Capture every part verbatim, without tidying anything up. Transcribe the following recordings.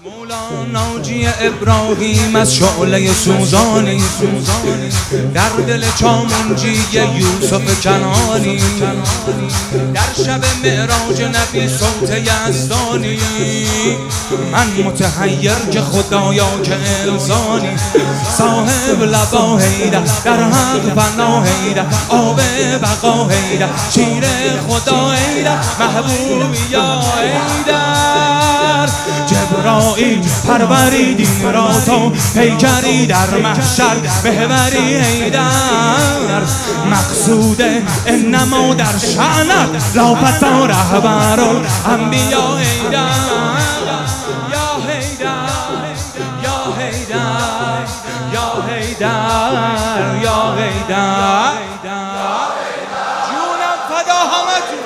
مولا ناجی ابراهیم از شعله سوزانی در دل چامنجی یوسف کنانی، در شب معراج نبی صوت یزدانی، من متحیر که خدایا که انسانی، صاحب لبا حیدر در حق فنا حیدر، آب بقا حیدر، شیر خدا حیدر، محبوب یا حیدر. جبرائیل پروریدی را تا پیکری در محشر بهبری حیدر، مقصود انما در شأنت لافتا رهبر الانبیا حیدر. یا حیدر یا حیدر یا حیدر یا حیدر، جونم فدا همتون.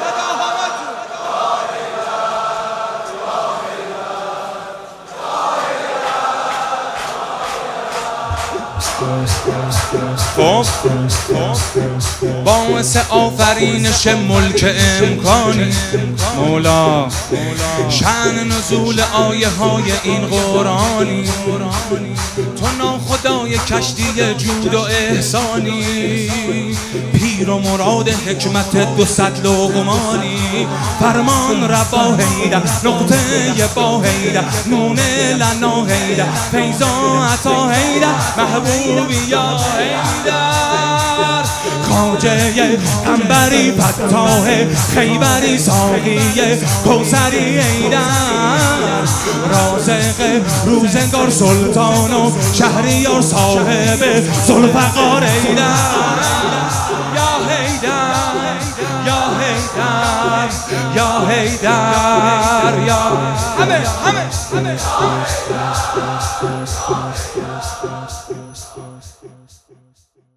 باعث آفرینش ملک امکانی مولا، شأن نزول آیه های این قرآنی، تو ناخدای کشتی جود و احسانی، پیر و مراد حکمت دو صد لقمانی، فرمان ربا حیدر نقطه با حیدر، نون لنا حیدر فیضا عطا حیدر، محبوب یا حیدر. خواجه قنبری فتاح خیبری ساقی کوثری حیدر، رازق روزگار سلطان و شهریار صاحب ذوالفقار حیدر. یا حیدر یا حیدر یا حیدر یا همه همه همه